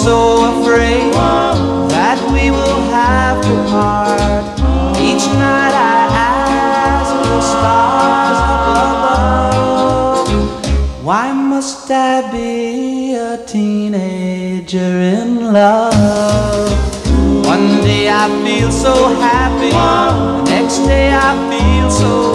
so afraid that we will have to part. Each night I ask the stars up above, why must I be a teenager in love? One day I feel so happy, the next day I feel so